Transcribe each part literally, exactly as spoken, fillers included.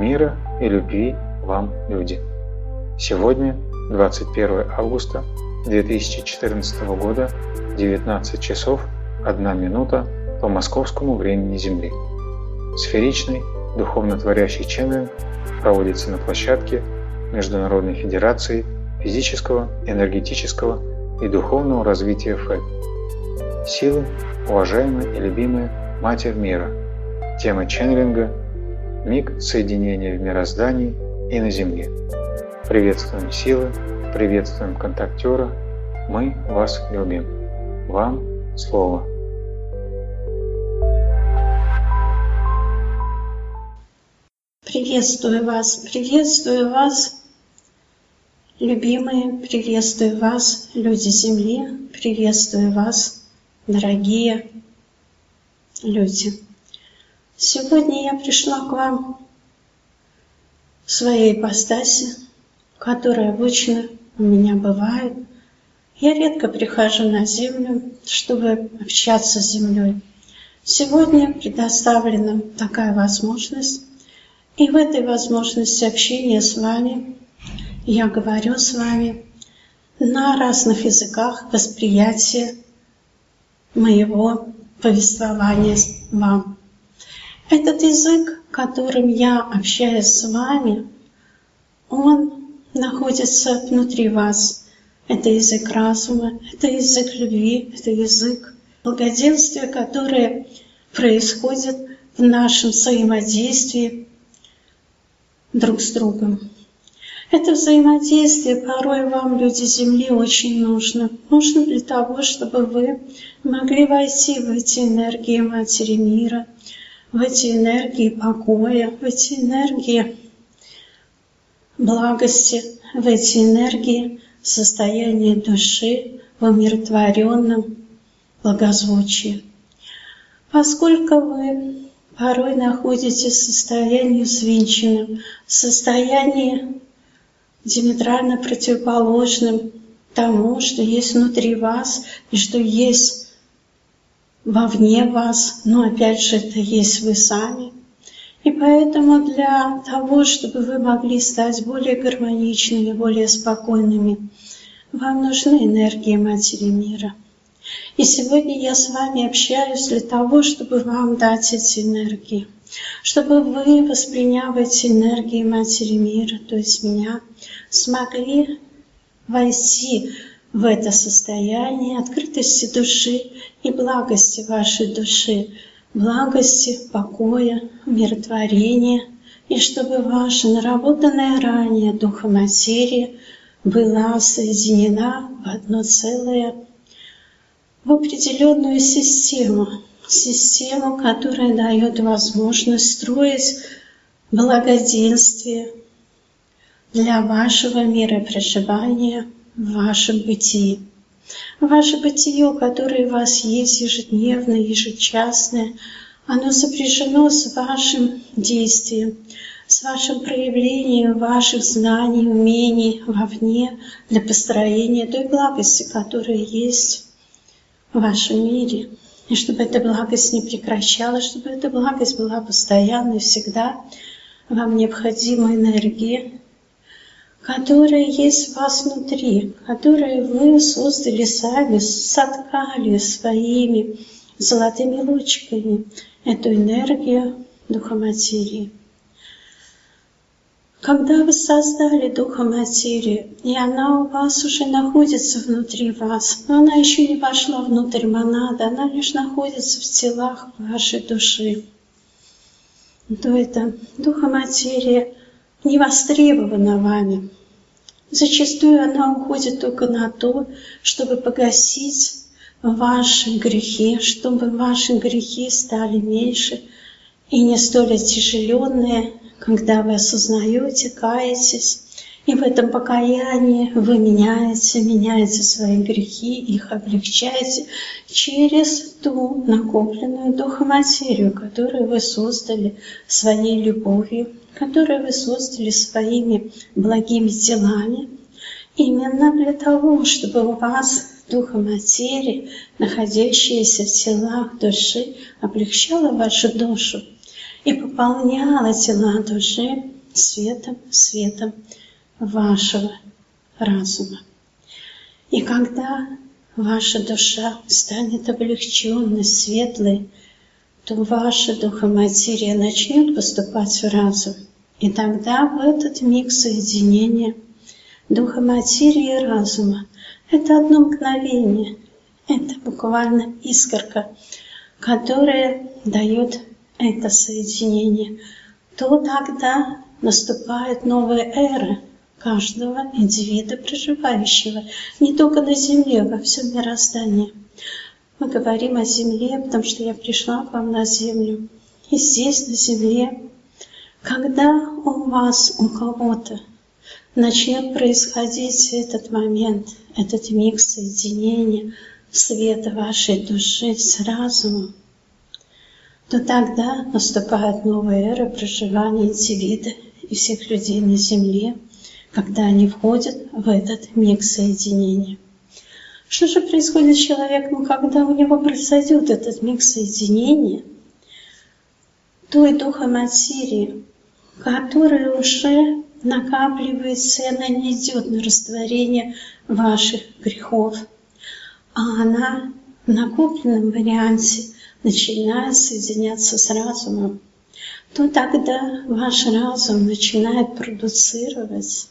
Мира и любви вам, люди. Сегодня, двадцать первое августа две тысячи четырнадцатого года, девятнадцать часов одна минута по московскому времени Земли. Сферичный духовно-творящий ченнелинг проводится на площадке Международной Федерации физического, энергетического и духовного развития ФЭД. Силы, уважаемая и любимая Матерь Мира. Тема ченнелинга – миг соединения в мироздании и на Земле. Приветствуем силы, приветствуем контактера, мы вас любим. Вам слово. Приветствую вас, приветствую вас, любимые, приветствую вас, люди Земли, приветствую вас, дорогие люди. Сегодня я пришла к вам в своей ипостаси, которая обычно у меня бывает. Я редко прихожу на Землю, чтобы общаться с Землей. Сегодня предоставлена такая возможность. И в этой возможности общения с вами я говорю с вами на разных языках восприятия моего повествования вам. Этот язык, которым я общаюсь с вами, он находится внутри вас. Это язык разума, это язык любви, это язык благоденствия, которое происходит в нашем взаимодействии друг с другом. Это взаимодействие порой вам, люди Земли, очень нужно. Нужно для того, чтобы вы могли войти в эти энергии Матери Мира, в эти энергии покоя, в эти энергии благости, в эти энергии состояния души в умиротворенном благозвучии. Поскольку вы порой находитесь в состоянии взвинченном, в состоянии диаметрально противоположным тому, что есть внутри вас и что есть вовне вас, но опять же это есть вы сами. И поэтому для того, чтобы вы могли стать более гармоничными, более спокойными, вам нужны энергии Матери Мира. И сегодня я с вами общаюсь для того, чтобы вам дать эти энергии, чтобы вы, восприняв эти энергии Матери Мира, то есть меня, смогли войти в это состояние открытости души и благости вашей души, благости, покоя, умиротворения, и чтобы ваша наработанная ранее духоматерия была соединена в одно целое, в определенную систему, систему, которая дает возможность строить благоденствие для вашего мира проживания в вашем бытии. Ваше бытие, которое у вас есть ежедневное, ежечасное, оно сопряжено с вашим действием, с вашим проявлением ваших знаний, умений вовне для построения той благости, которая есть в вашем мире. И чтобы эта благость не прекращалась, чтобы эта благость была постоянной всегда, вам необходима энергия, которая есть в вас внутри, которую вы создали сами, соткали своими золотыми лучиками, эту энергию Духоматерии. Когда вы создали Духоматерию, и она у вас уже находится внутри вас, но она еще не вошла внутрь монады, она лишь находится в телах вашей души, то эта Духоматерия не востребована вами. Зачастую она уходит только на то, чтобы погасить ваши грехи, чтобы ваши грехи стали меньше и не столь оттяжеленные, когда вы осознаете, каетесь, и в этом покаянии вы меняете, меняете свои грехи, их облегчаете через ту накопленную духоматерию, которую вы создали своей любовью, которую вы создали своими благими делами, именно для того, чтобы у вас духоматерия, находящаяся в телах души, облегчала вашу душу и пополняла тела души светом, светом вашего разума. И когда ваша душа станет облегченной, светлой, то ваша духоматерия начнет поступать в разум. И тогда в этот миг соединения духоматерии и разума — это одно мгновение, это буквально искорка, которая дает это соединение, то тогда наступает новая эра каждого индивида, проживающего не только на Земле, во всем мироздании. Мы говорим о Земле, потому что я пришла к вам на Землю. И здесь, на Земле, когда у вас, у кого-то начнет происходить этот момент, этот миг соединения света вашей души с разумом, то тогда наступает новая эра проживания индивида и всех людей на Земле, когда они входят в этот миг соединения. Что же происходит с человеком, когда у него произойдет этот миг соединения той духоматерии, которая уже накапливается, и она не идет на растворение ваших грехов, а она в накопленном варианте начинает соединяться с разумом, то тогда ваш разум начинает продуцировать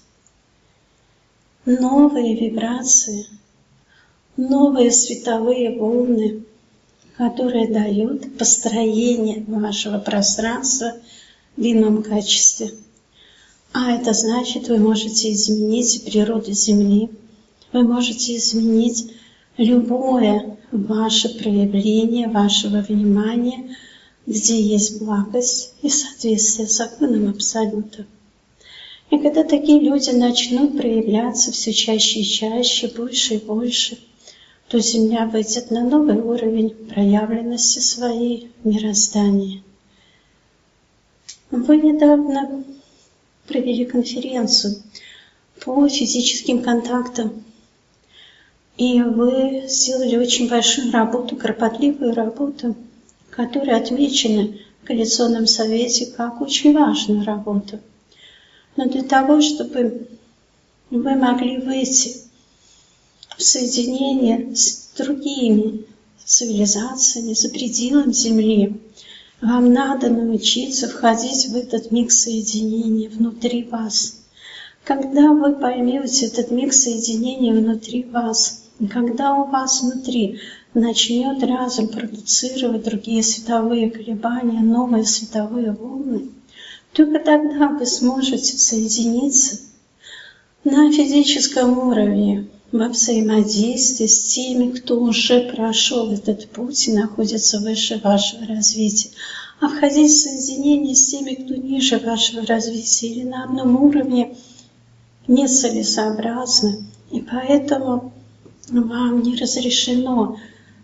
новые вибрации, новые световые волны, которые дают построение вашего пространства в ином качестве. А это значит, вы можете изменить природу Земли, вы можете изменить любое ваше проявление вашего внимания, где есть благость и соответствие законам Абсолюта. И когда такие люди начнут проявляться все чаще и чаще, больше и больше, то Земля выйдет на новый уровень проявленности своей в мироздании. Вы недавно провели конференцию по физическим контактам, и вы сделали очень большую работу, кропотливую работу, которая отмечена в Коалиционном совете как очень важную работу. Но для того, чтобы вы могли выйти в соединение с другими цивилизациями за пределом Земли, вам надо научиться входить в этот миг соединения внутри вас. Когда вы поймете этот миг соединения внутри вас, когда у вас внутри начнет разум продуцировать другие световые колебания, новые световые волны, только тогда вы сможете соединиться на физическом уровне во взаимодействии с теми, кто уже прошел этот путь и находится выше вашего развития. А входить в соединение с теми, кто ниже вашего развития или на одном уровне, нецелесообразно. И поэтому вам не разрешено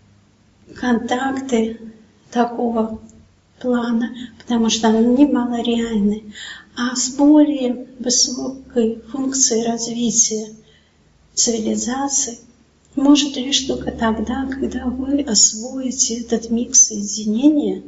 контакты такого плана, потому что они немало реальны, а с более высокой функцией развития цивилизации может лишь только тогда, когда вы освоите этот миг соединения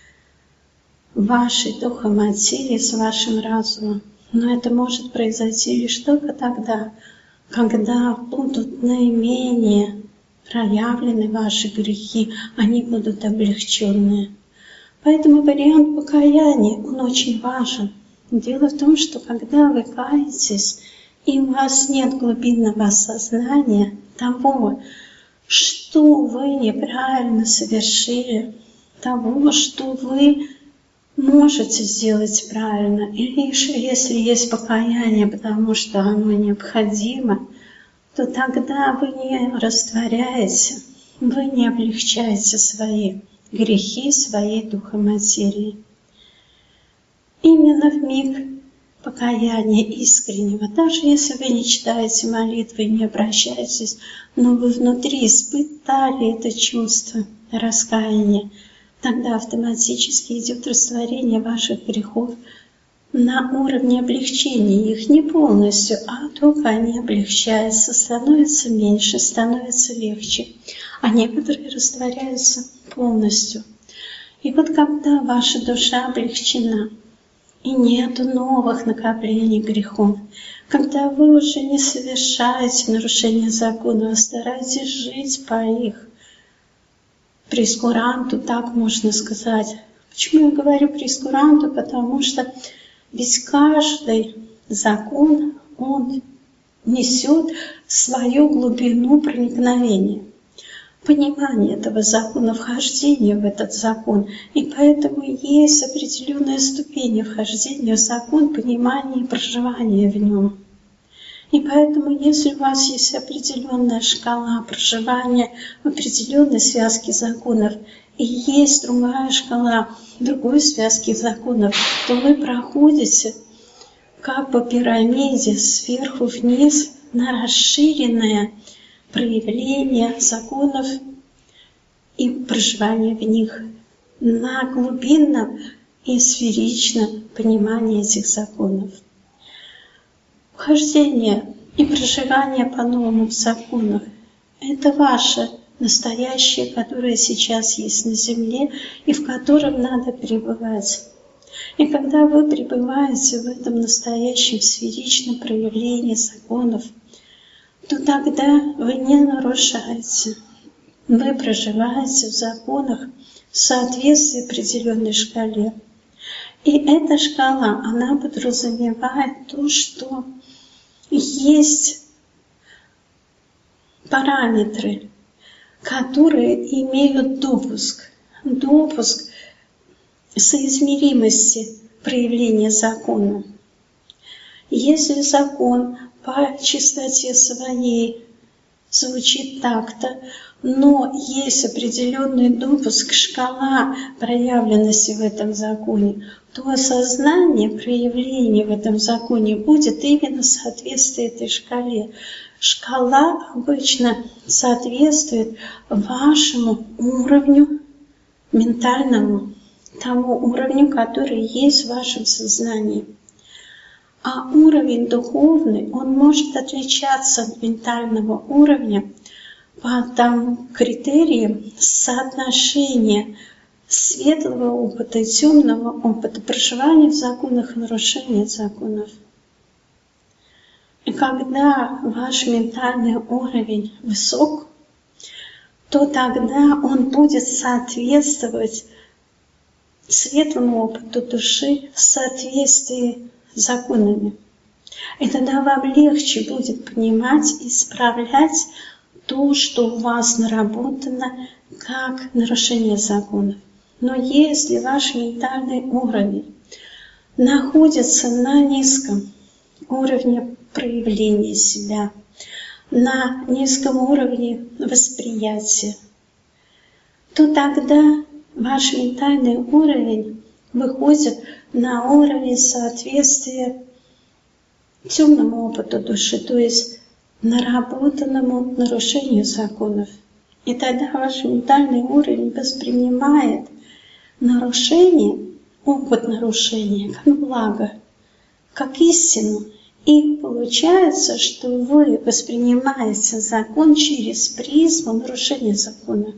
вашей духоматерии с вашим разумом. Но это может произойти лишь только тогда, когда будут наименее проявлены ваши грехи, они будут облегченные. Поэтому вариант покаяния, он очень важен. Дело в том, что когда вы каетесь, и у вас нет глубинного осознания того, что вы неправильно совершили, того, что вы можете сделать правильно, и лишь если есть покаяние, потому что оно необходимо, то тогда вы не растворяете, вы не облегчаете свои грехи, своей духоматерии. Именно в миг покаяния искреннего, даже если вы не читаете молитвы и не обращаетесь, но вы внутри испытали это чувство раскаяния, тогда автоматически идет растворение ваших грехов на уровне облегчения их, не полностью, а только они облегчаются, становятся меньше, становятся легче, а некоторые растворяются полностью. И вот когда ваша душа облегчена, и нет новых накоплений грехов. Когда вы уже не совершаете нарушения закона, вы стараетесь жить по их прескуранту, так можно сказать. Почему я говорю прескуранту? Потому что ведь каждый закон, он несет свою глубину проникновения, понимание этого закона, вхождение в этот закон. И поэтому есть определенные ступени вхождения в закон, понимания и проживания в нем. И поэтому, если у вас есть определенная шкала проживания в определенной связке законов, и есть другая шкала другой связки законов, то вы проходите как по пирамиде сверху вниз на расширенное проявление законов и проживание в них, на глубинном и сферичном понимании этих законов. Вхождение и проживание по-новому в законах — это ваше настоящее, которое сейчас есть на земле и в котором надо пребывать. И когда вы пребываете в этом настоящем сферичном проявлении законов, то тогда вы не нарушаете. Вы проживаете в законах в соответствии определенной шкале. И эта шкала, она подразумевает то, что есть параметры, которые имеют допуск, допуск соизмеримости проявления закона. Если закон по чистоте своей звучит так-то, но есть определенный допуск, шкала проявленности в этом законе, то осознание проявления в этом законе будет именно в соответствии этой шкале. Шкала обычно соответствует вашему уровню ментальному, тому уровню, который есть в вашем сознании. А уровень духовный, он может отличаться от ментального уровня по тому критериям соотношения светлого опыта и темного опыта, проживания в законах и нарушения законов. И когда ваш ментальный уровень высок, то тогда он будет соответствовать светлому опыту души в соответствии с законами. И тогда вам легче будет понимать и исправлять то, что у вас наработано как нарушение законов. Но если ваш ментальный уровень находится на низком уровне проявления себя, на низком уровне восприятия, то тогда ваш ментальный уровень выходит на уровень соответствия темному опыту души, то есть наработанному нарушению законов. И тогда ваш ментальный уровень воспринимает нарушение, опыт нарушения, как благо, как истину. И получается, что вы воспринимаете закон через призму нарушения закона.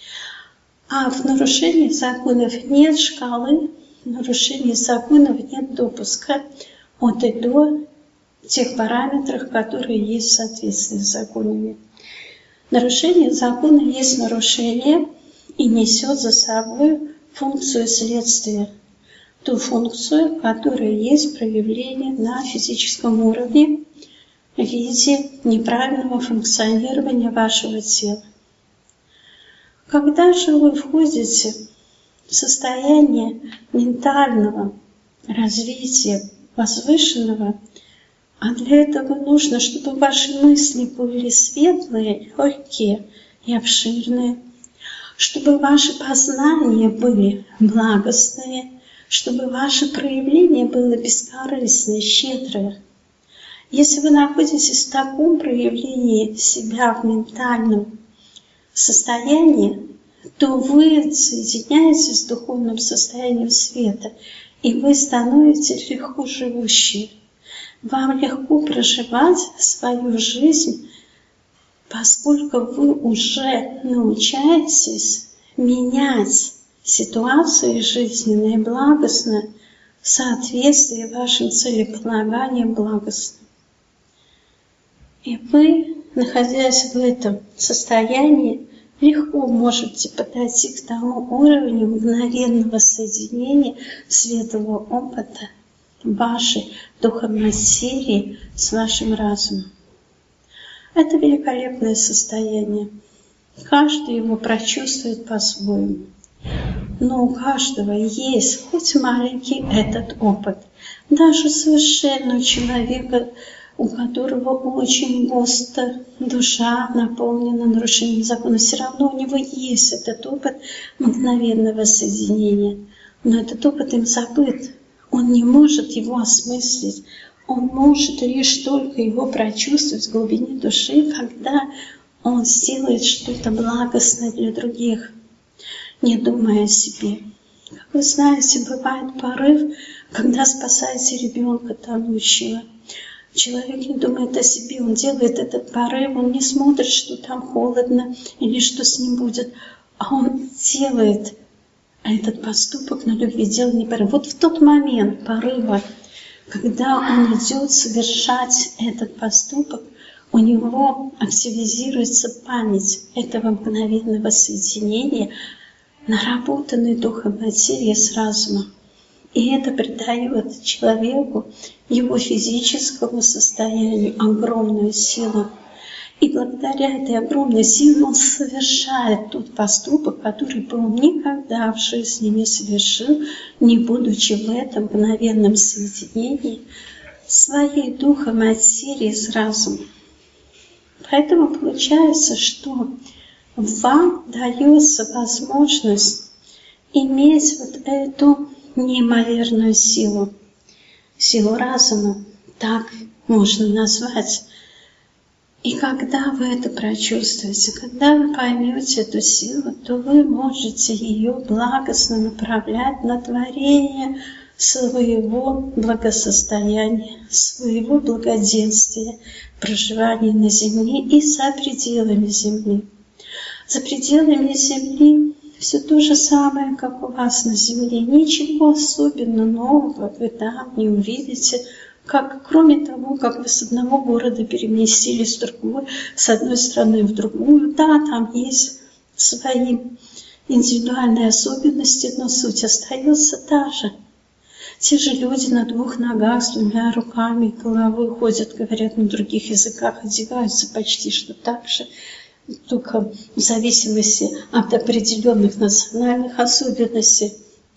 А в нарушении законов нет шкалы, в нарушении законов нет допуска от и до тех параметров, которые есть в соответствии с законами. Нарушение закона есть нарушение и несет за собой функцию следствия, ту функцию, которая есть проявление на физическом уровне в виде неправильного функционирования вашего тела. Когда же вы входите в состояние ментального развития возвышенного, а для этого нужно, чтобы ваши мысли были светлые, легкие и обширные, чтобы ваши познания были благостные, чтобы ваше проявление было бескорыстное, щедрое. Если вы находитесь в таком проявлении себя в ментальном состоянии, то вы соединяетесь с духовным состоянием света, и вы становитесь легко живущими. Вам легко проживать свою жизнь, поскольку вы уже научаетесь менять ситуации жизненные благостно в соответствии вашим целеполаганием благостным. И вы, находясь в этом состоянии, легко можете подойти к тому уровню мгновенного соединения светлого опыта вашей духоматерии с вашим разумом. Это великолепное состояние. Каждый его прочувствует по-своему. Но у каждого есть хоть маленький этот опыт. Даже совершенного человека, у которого очень густо душа наполнена нарушением закона, все равно у него есть этот опыт мгновенного соединения. Но этот опыт им забыт. Он не может его осмыслить. Он может лишь только его прочувствовать в глубине души, когда он сделает что-то благостное для других, не думая о себе. Как вы знаете, бывает порыв, когда спасаете ребенка тонущего. Человек не думает о себе, он делает этот порыв, он не смотрит, что там холодно или что с ним будет, а он делает этот поступок на любви, делает не порыв. Вот в тот момент порыва, когда он идет совершать этот поступок, у него активизируется память этого мгновенного соединения, наработанной духом материи с разумом. И это придает человеку, его физическому состоянию, огромную силу. И благодаря этой огромной силе он совершает тот поступок, который бы он никогда в жизни не совершил, не будучи в этом мгновенном соединении своей духа материи с разумом. Поэтому получается, что вам дается возможность иметь вот эту неимоверную силу, силу разума, так можно назвать. И когда вы это прочувствуете, когда вы поймете эту силу, то вы можете ее благостно направлять на творение своего благосостояния, своего благоденствия, проживания на земле и за пределами земли. За пределами земли все то же самое, как у вас на земле. Ничего особенно нового вы там не увидите, как, кроме того, как вы с одного города переместились в другой, с одной страны в другую. Да, там есть свои индивидуальные особенности, но суть остается та же. Те же люди на двух ногах, с двумя руками, головой ходят, говорят на других языках, одеваются почти что так же, только в зависимости от определенных национальных особенностей.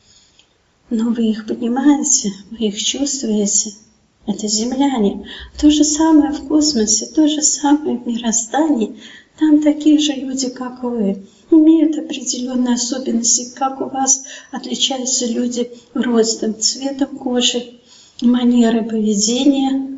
Но вы их понимаете, вы их чувствуете. Это земляне. То же самое в космосе, то же самое в мироздании. Там такие же люди, как вы, имеют определенные особенности, как у вас отличаются люди ростом, цветом кожи, манерой поведения,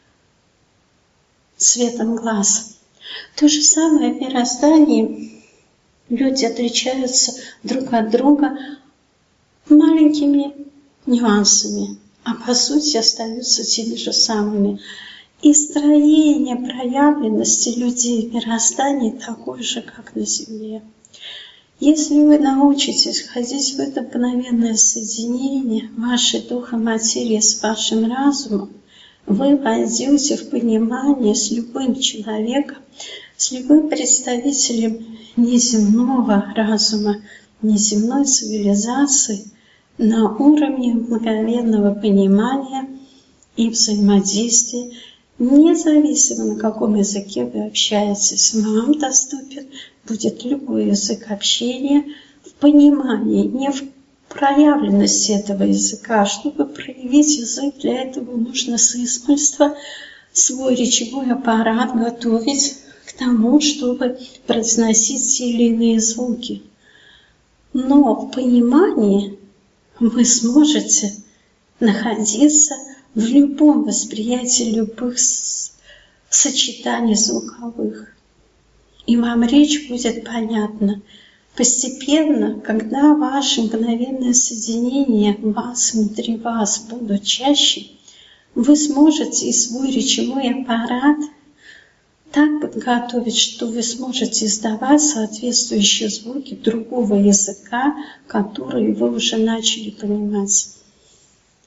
цветом глаз. То же самое в мироздании. Люди отличаются друг от друга маленькими нюансами, а по сути остаются теми же самыми. И строение проявленности людей в мироздании такое же, как на Земле. Если вы научитесь ходить в это мгновенное соединение вашей духоматерии с вашим разумом, вы войдете в понимание с любым человеком, с любым представителем неземного разума, неземной цивилизации на уровне мгновенного понимания и взаимодействия, независимо на каком языке вы общаетесь. Вам доступен будет любой язык общения в понимании, не в проявленности этого языка. Чтобы проявить язык, для этого нужно с измольства свой речевой аппарат готовить к тому, чтобы произносить те или иные звуки. Но в понимании вы сможете находиться в любом восприятии любых сочетаний звуковых. И вам речь будет понятна. Постепенно, когда ваше мгновенное соединение вас внутри вас будут чаще, вы сможете и свой речевой аппарат так подготовить, что вы сможете издавать соответствующие звуки другого языка, которые вы уже начали понимать.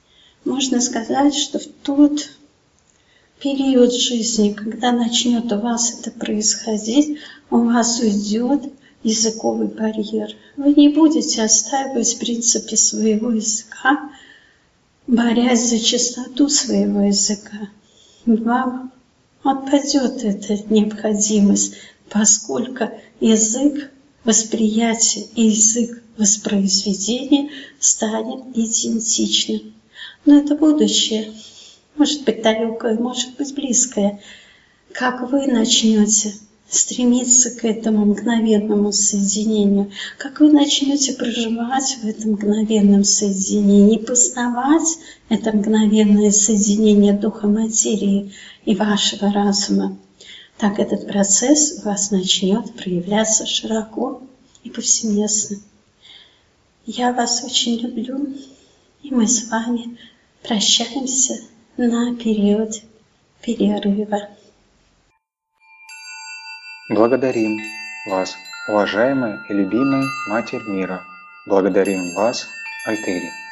можно сказать, что в тот период жизни, когда начнет у вас это происходить, у вас уйдет языковый барьер. Вы не будете отстаивать принципы своего языка, борясь за чистоту своего языка. Вам отпадет эта необходимость, поскольку язык восприятия и язык воспроизведения станет идентичным. Но это будущее, может быть далекое, может быть близкое. Как вы начнете стремиться к этому мгновенному соединению, как вы начнете проживать в этом мгновенном соединении, познавать это мгновенное соединение духа материи и вашего разума, так этот процесс у вас начнет проявляться широко и повсеместно. Я вас очень люблю, и мы с вами прощаемся на период перерыва. Благодарим вас, уважаемая и любимая Матерь Мира. Благодарим вас, Альтери.